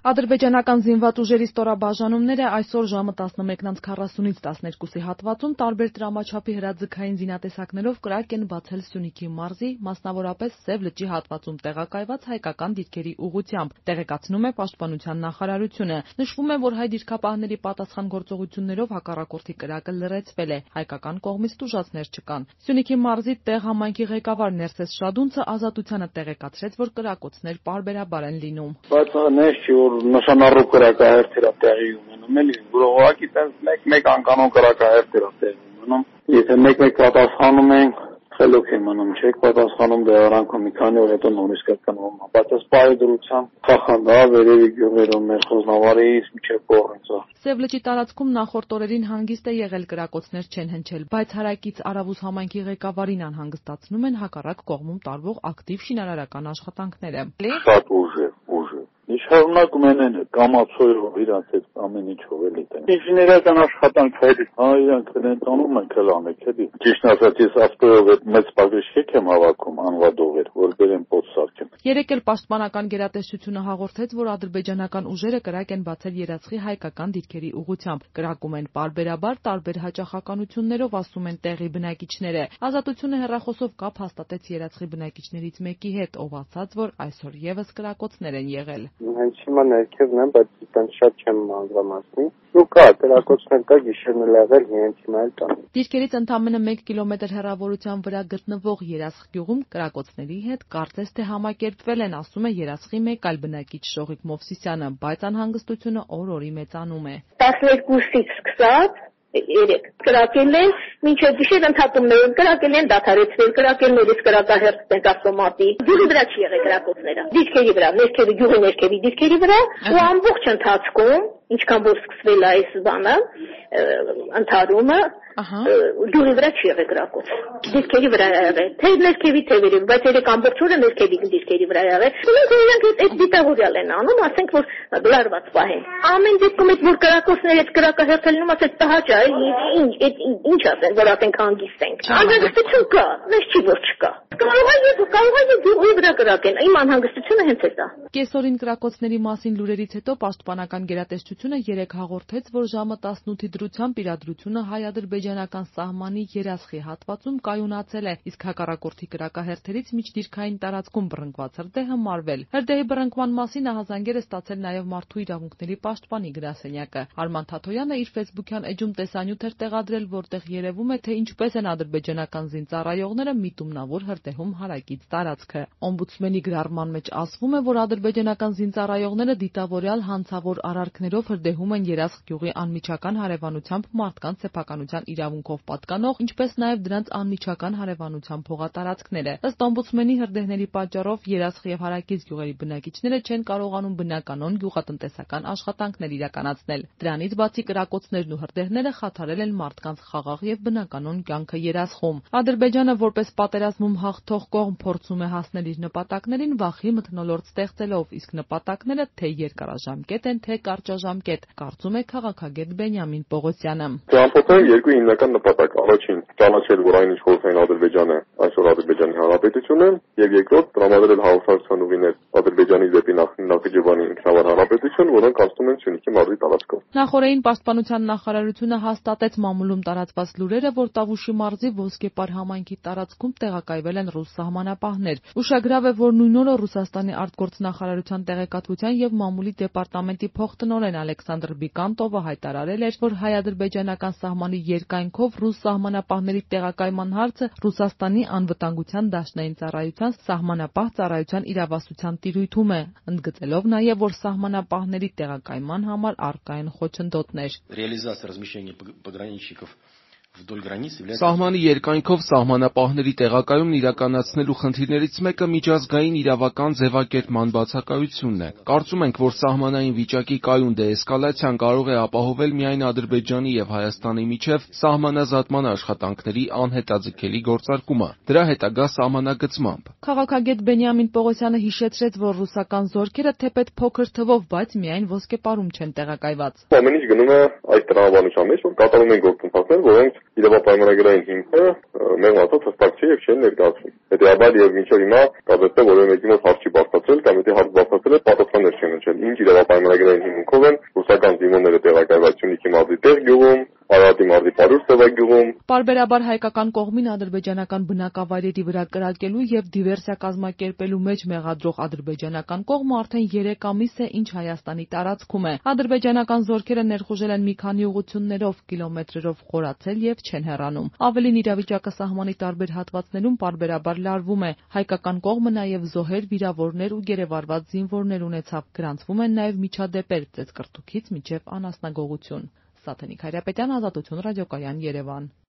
Ադրբեջանական զինված ուժերի ստորաբաժանումները այսօր ժամը 11:40-ից 12-ի հատվածում տարբեր տրամաչափի հրաձգային զինատեսակներով կրակ են բացել Սյունիքի մարզի, մասնավորապես Սև լճի հատվածում տեղակայված հայկական դիրքերի ուղղությամբ, տեղեկացնում է Պաշտպանության նախարարությունը։ Նշվում է, որ հայ դիրքապահների պատասխան գործողություններով հակառակորդի կրակը լրացվել է, հայկական կողմից տուժածներ չկան։ Սյունիքի մարզի տեղ համայնքի ղեկավար Ներսես Շադունցը Ազատությանը տեղեկացրեց, որ կրակոցներ պարբերաբար են լինում։ Նշանառու կրակահերթեր տեղի ունենում էլի, որովհետեւ տենց մեկ անկանոն կրակահերթեր տեղի ունենում։ Եթե մեկ պատասխանում ենք, խելոք է մնում, չեք պատասխանում դեղարանքում մի քանի օր հետո նորից կրկնվում։ Բայց այս պարի դրությամբ խախանդա վերևի գյուղերում մեր խոզնավարից միջև կողմից։ Սև լճի տարածքում նախորդ օրերին հանգիստ է եղել, կրակոցներ չեն հնչել, բայց հարակից Արավուս համայնքի ղեկավարին անհանգստացնում են հակառակ կողմում տարվող ակտիվ շինարարական աշխատանքները։ Շատ ուժ է։ Շարունակում են կամացոյով իրանց այդ ամեն ինչով էլի տեն։ Ինժեներական աշխատանքներ, իրանք են տանում են քլանեք էլի։ Ճիշտ ասած, ես ավտոյով այդ մեծ պագրիշիկ եմ հավաքում անվադողեր, որ բերեմ պոտ սարքեմ։ Երեկ էլ պաշտպանական գերատեսչությունը հաղորդեց, որ ադրբեջանական ուժերը կրակ են բացել երացխի հայկական դիրքերի ուղղությամբ։ Կրակում են պարբերաբար տարբեր հաճախականություններով, ասում են տեղի բնակիչները։ Ազատությունը հեռախոսով կապ հաստատեց երացխի բնակիչներից մեկի հետ, ով ասաց, որ այսօր եւս կրակոցներ են եղել։ Հենց հիմա ներքևն եմ, բայց այդքան շատ չեմ մանրամասնի։ Ու կա, կրակոցներ կա, գիշերն էլ եղել, հենց հիմա էլ կա։ Դիրքերից ընդամենը 1 կիլոմետր հեռավորության վրա գտնվող Երասխ գյուղում կրակոցների հետ կարծես թե համակերպվել են, ասում է Երասխի մեկ այլ բնակիչ Շողիկ Մովսիսյանը, բայց անհանգստությունը օր-օրի մեծանում է։ 12-ից սկսած երեք կրակել են, մինչև գիշեր ընդհատումներ են կրակել են, դադարեցրել կրակելներից կրակահերթ են ավտոմատի։ Գյուղի վրա չի եղել կրակոցները։ Դիրքերի վրա, ներքևի գյուղի ներքևի դիրքերի վրա ու ամբողջ ընթացքում, ինչքան որ սկսվել է այս բանը, ընդհարումը գյուղի վրա չի եղել կրակոց։ Դիրքերի վրա է եղել, թե ներքևի թե վերևի, բայց երեք ամբողջ օրը ներքևի դիրքերի վրա է եղել։ Իրանք այդ դիտավորյալ են անում, ասենք որ լարված պահեն։ Ամեն դեպքում այդ որ կրակոցները այդ կրակահերթը լինում, ասած տհաճ է, ինչ ասեն, որ ասենք հանգիստ ենք։ Անհանգստություն կա, մեզ չի որ չկա։ Կարող է գյուղի վրա կրակեն, իմ անհանգստությունը հենց էս է։ Կեսօրին կրակոցների մասին լուրերից հետո պաշտպանական գերատեսչությունը երեկ հաղորդեց, որ ժամը 18-ի դրությամբ իրադրությունը հայ-ադրբեջանական սահմանի Երասխի հատվածում կայունացել է, իսկ հակառակորդի կրակահերթերից միջդիրքային տարածքում բռնկված հրդեհը մարվել։ Հրդեհի բռնկման մասին ահազանգեր է ստացել նաև Մարդու իրավունքների պաշտպանի գրասենյակը։ Արման Թաթոյանը իր ֆեյսբուքյան էջում տեսանյութ էր տեղադրել, որտեղ երևում է, թե ինչպես են ադրբեջանական զինծառայողները միտումնավոր հրդեհում հարակից տարածքը։ Օմբուդսմենի գրառման մեջ ասվում է, որ ադրբեջանական զինծառայողները դիտավորյալ հանցավոր արարքներով հրդեհում են Երասխ գյուղի անմիջական հարևանությամբ մարդկանց սեփականության իրավունքով պատկանող, ինչպես նաև դրանց անմիջական հարևանությամբ հողատարածքները։ Ըստ օմբուդսմենի հրդեհների պատճառով Երասխ եւ հարակից գյուղերի բնակիչները չեն կարողանում բնականոն գյուղատնտեսական աշխատանքներ իրականացնել։ Դրանից բացի կրակոցներն ու հրդեհները խաթարել են մարդկանց խաղաղ եւ բնականոն կյանքը Երասխում։ Ադրբեջանը որպես պատերազմում հաղթող կողմ փորձում է հասնել իր նպատակներին վախի մթնոլորտ ստեղծելով, իսկ նպատակները թե երկարաժամկետ են, թե կարճաժամկետ, կարծում է քաղաքագետ Բենյամին Պողոսյանը։ Ճամփորդային երկու հիմնական նպատակ. առաջին, ճանաչել, որ այն ինչ խորհրդային Ադրբեջանը այսօր Ադրբեջանի Հանրապետությունն է, եւ երկրորդ, տրամադրել հաղորդակցության ուղիներ Ադրբեջանի դեպի Նախիջևանի ինքնավար հանրապետություն, որոնք անցնում են Սյունիքի մարզի տարածքով։ Նախորդին պաշտպանության նախարարությունը հաստատեց մամուլում տարածված լուրերը, որ Տավուշի մարզի Ոսկեպար համայնքի տարածքում տեղակայվել են ռուս սահմանապահներ։ Ուշագրավ է, որ նույն օրը Ռուսաստանի արտգործնախարարության տեղեկատվության եւ մամուլի դեպարտամենտի փոխտնօրեն Ալեքսանդր Բիկանտովը հայտարարել էր, որ հայ-ադրբեջանական սահմանի երկայնքով ռուս սահմանապահների տեղակայման հարցը Ռուսաստանի անվտանգության դաշնային ծառայության սահմանապահ ծառայության իրավասության տիրույթում է, ընդգծելով նաև, որ սահմանապահների տեղակայման համար առկա են խոչընդոտներ։ Սահմանի երկայնքով սահմանապահների տեղակայումն իրականացնելու խնդիրներից մեկը միջազգային իրավական ձևակերպման բացակայությունն է։ Կարծում ենք, որ սահմանային վիճակի կայուն դեէսկալացիան կարող է ապահովել միայն Ադրբեջանի եւ Հայաստանի միջև սահմանազատման աշխատանքների անհետաձգելի գործարկումը, դրա հետագա սահմանագծմամբ։ Քաղաքագետ Բենյամին Պողոսյանը հիշեցրեց, որ ռուսական զորքերը թեպետ փոքր թվով, բայց միայն Ոսկեպարում չեն տեղակայված։ Ամեն ինչ գնում է այս տրամաբանության մեջ, որ կատարում են գործընթացներ, որոնց իրավապայմանագրային հիմքը մեղմ ասած հստակ չէ եւ չէ ներկայացվում։ Հետեւաբար եւ մինչեւ հիմա կարծես թե որևէ մեկի մոտ հարց չի բարձրացել կամ եթե հարց բարձրացել է պատասխաններ չեն ընչել։ Ինչ իրավապայմանագրային հիմունքով են ռուսական զինվորները տեղակայված Սյունիքի մարզի Տեղ գյուղում, Արարատի մարզի Պարուր Սևագյուղում։ Պարբերաբար հայկական կողմին ադրբեջանական բնակավայրերի վրա կրակելու եւ դիվերսիա կազմակերպելու մեջ մեղադրող ադրբեջանական կողմը արդեն 3 ամիս է ինչ Հայաստանի տարածքում է։ Ադրբեջանական զորքերը ներխուժել են մի քանի ուղություններով, կիլոմետրերով խորացել եւ չեն հեռանում։ Ավելին իրավիճակը սահմանի տարբեր հատվածներում պարբերաբար լարվում է։ Հայկական կողմը նաեւ զոհեր, վիրավորներ ու գերեվարված զինվորներ ունեցավ։ Գրանցվում են նաեւ միջադեպեր ծեծկռտուքից մինչեւ անասնագողություն։ Սաթենիկ Հայրապետյան, Ազատություն ռադիոկայան, Երևան։